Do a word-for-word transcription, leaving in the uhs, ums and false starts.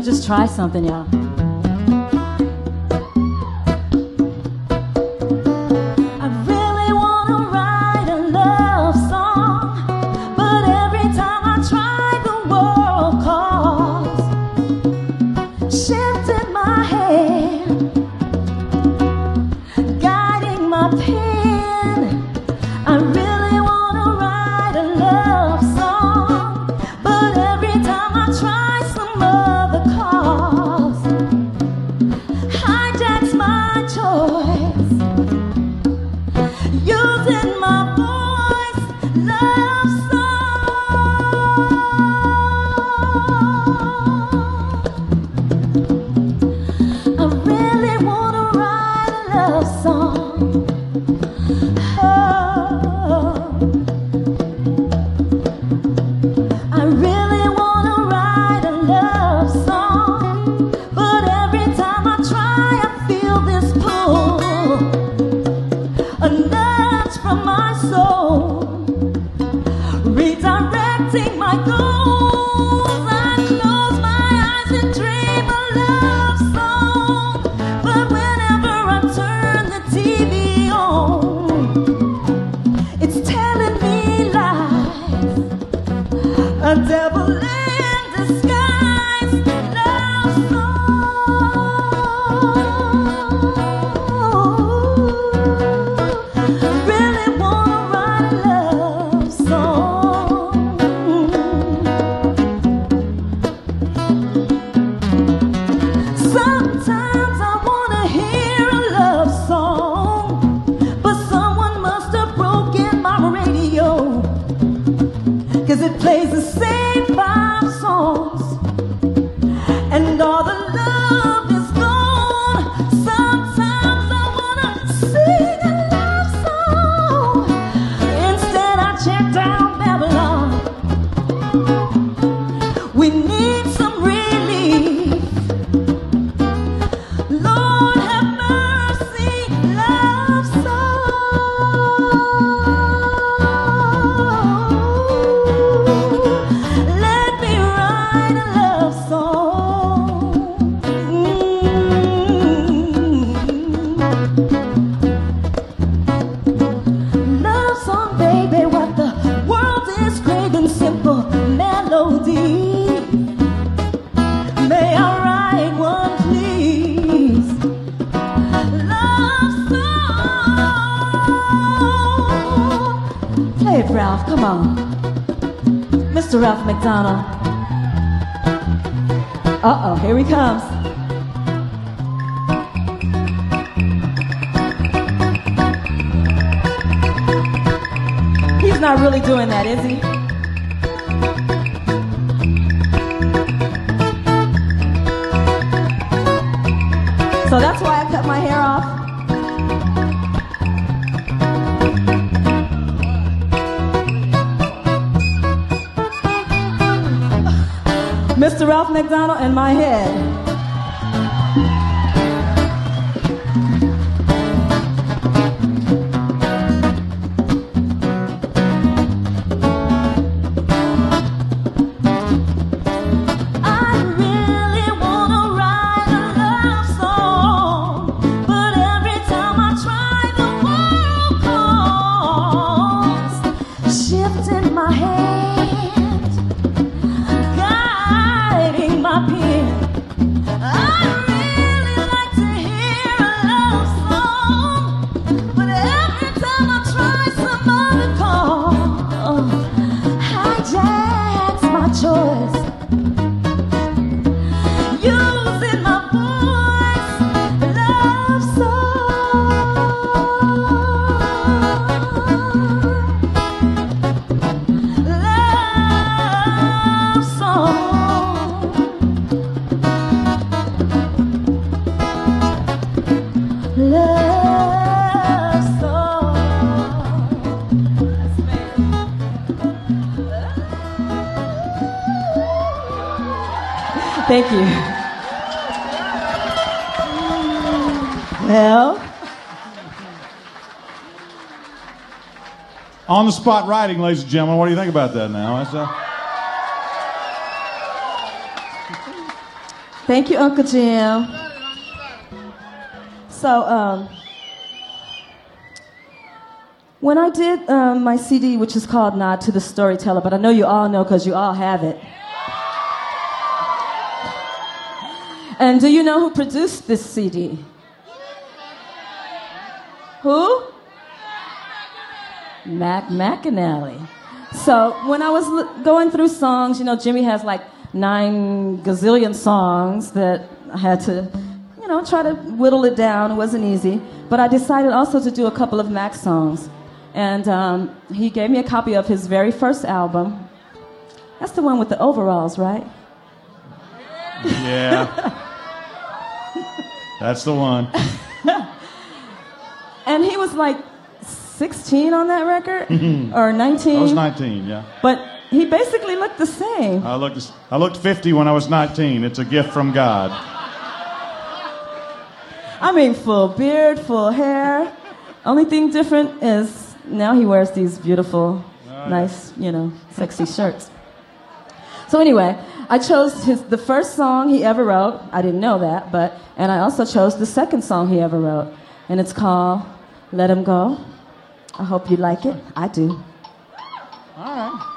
just try something, y'all. I really wanna write a love song, but every time I try, the world calls, shifting my hand, guiding my pen. I really wanna write a love song, but every time I try, some other cause hijacks my choice, using my voice, love song. I really wanna write a love song. Oh, I really wanna write a love song, but every time I try, I feel this pull, a nudge from my soul, redirecting my goals. I close my eyes and dream a love song, but whenever I turn the T V on, it's telling me lies, a devil in disguise, love song. Really wanna write a love song. Sometimes I wanna hear a love song, but someone must have broken my radio, 'cause it plays the same five songs, and all the love is gone. Sometimes I wanna sing a love song, instead I check down Babylon. We need some relief. Lord have mercy, love song. Let me write a love song. Mm. Love song, baby, what the world is craving, simple melody. May I write one, please? Love song. Play it, Ralph, come on. Mister Ralph McDonald. Uh-oh, here he comes. He's not really doing that, is he? So that's why I cut my hair off. Mister Ralph McDonald and my head. I really wanna write a love song, but every time I try, the world calls, shifting my hand, guiding my pen. I really like to hear a love song, but every time I try, some other call hijacks my choice, using my voice, love song, love song, love song. Thank you. Well, On the spot writing, ladies and gentlemen. What do you think about that now? That's, uh... Thank you, Uncle Jim. So, um, when I did um, my C D, which is called Nod to the Storyteller, but I know you all know because you all have it. And do you know who produced this C D? Who? Mac McAnally. So when I was l- going through songs, you know, Jimmy has like nine gazillion songs that I had to, you know, try to whittle it down. It wasn't easy. But I decided also to do a couple of Mac songs. And um, he gave me a copy of his very first album. That's the one with the overalls, right? Yeah. That's the one. And he was like sixteen on that record? Or nineteen? I was nineteen, yeah. But he basically looked the same. I looked, I looked fifty when I was nineteen. It's a gift from God. I mean, full beard, full hair. Only thing different is now he wears these beautiful, nice, you know, sexy shirts. So anyway, I chose his the first song he ever wrote. I didn't know that, but and I also chose the second song he ever wrote, and it's called "Let 'Em Go." I hope you like it. I do. All right.